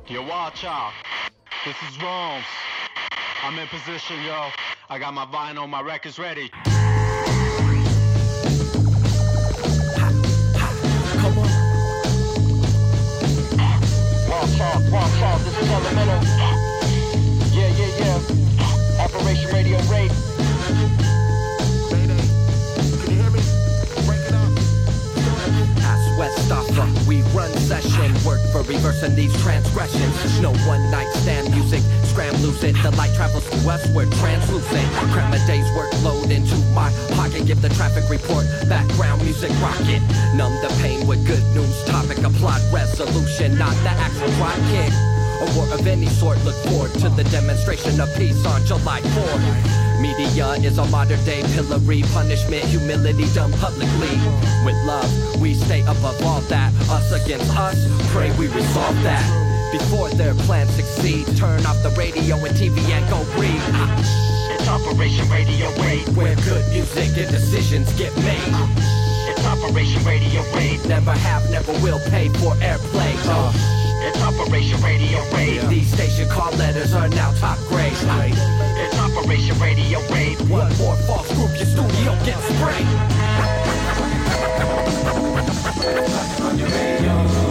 Yo, watch out. This is Rome's. I'm in position, yo. I got my vinyl, my records ready. Come on. Watch out, this is Elemental. Yeah. Operation Radio Raid. Mayday. Can you hear me? Break it up. As West Stopper, we run session. Work for reversing these transgressions. No one night stand music. Scram, lose it. The light travels to us. We're translucent. Cram a day's workload into my pocket. Give the traffic report. Background music rocket. Numb the pain with good news. Topic, a plot resolution. Not the actual rock kick. A war of any sort, look forward to the demonstration of peace on July 4th. Media is a modern day pillory, punishment, humility done publicly. With love, we stay above all that. Us against us, pray we resolve that. Before their plans succeed, turn off the radio and TV and go read. It's Operation Radio Raid. Where good music and decisions get made. It's Operation Radio Raid. Never have, never will pay for airplay. It's Operation Radio Raid. These station call letters are now top grade. It's Operation Radio Raid. One more false group, your studio gets sprayed. On your radio.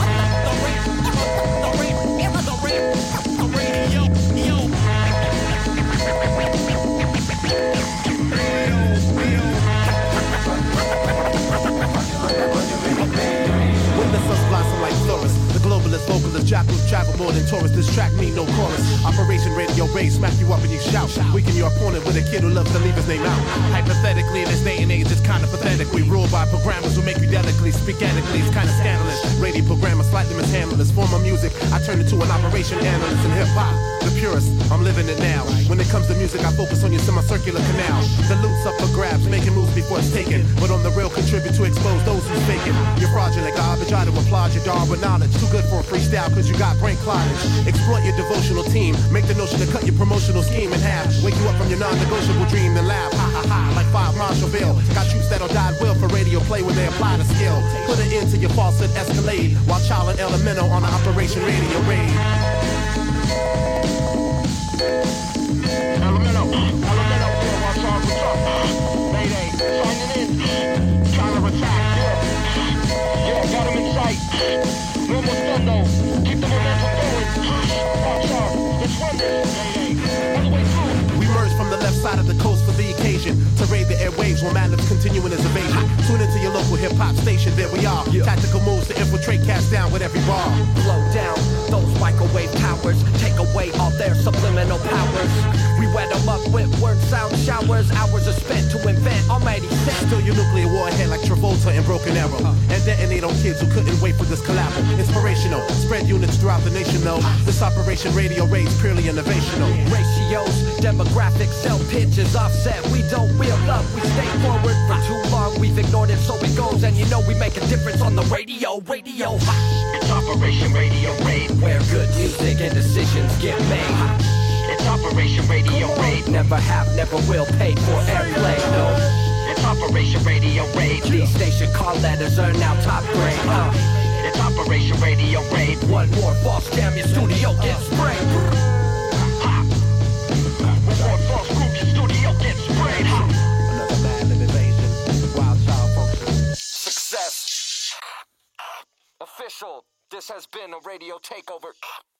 Vocalist, jackals travel more than tourists. This track me no chorus. Operation Radio Raid, smack you up and you shout. Weaken your opponent with a kid who loves to leave his name out. Hypothetically, in this day and age, it's kinda pathetic. We rule by programmers who make you delicately speak ethically. It's kinda scandalous. Radio programmers slightly mishandle this form of music. I turn into an operation analyst in hip hop. The purist, I'm living it now. When it comes to music, I focus on your semicircular canal. The loot's up for grabs, making moves before it's taken. But on the real, contribute to expose those who's faking. You're fraudulent garbage, I to applaud your Darwin knowledge. Too good for a freestyle cause you got brain clottage. Exploit your devotional team. Make the notion to cut your promotional scheme in half. Wake you up from your non-negotiable dream and laugh. Ha ha ha, like 5 Marshallville. Got troops that'll die will for radio play when they apply the skill. Put an end to your falsehood escalade. While Child and Elemental on the Operation Radio Raid. Elemental, watch out, what's up? Mayday, signing in. Counterattack, yeah, got him in sight. No more stun though. Keep the momentum going. Watch out. Let's run this. Mayday. All the way through. We merge from the left side of the coast for the occasion to raid the airwaves while Madlib's continuing his evasion. Tune into your local hip-hop station, there we are. Tactical moves to infiltrate, cast down with every bar. Blow down those microwave towers. Take away all their subliminal powers. We wet them up with word sound showers. Hours are spent to invent almighty set. Still your nuclear warhead like Travolta in Broken Arrow. And detonate on kids who couldn't wait for this collabo. Inspirational, spread units throughout the nation though. This Operation Radio Raid's purely innovational. Ratios, demographics, cell pitches offset. We don't wheel up, we stay forward for too long. We've ignored it, so it goes. And you know we make a difference on the radio. It's Operation Radio Raid. Where good music and decisions get made. It's Operation Radio Raid. Never have, never will pay for airplay, no. It's Operation Radio Raid. These station call letters are now top grade. It's Operation Radio Raid. One more false jam, your studio gets sprayed. One more false group, your studio gets sprayed. Another Madlib invasion. Wild child function. Success. Official. This has been a radio takeover.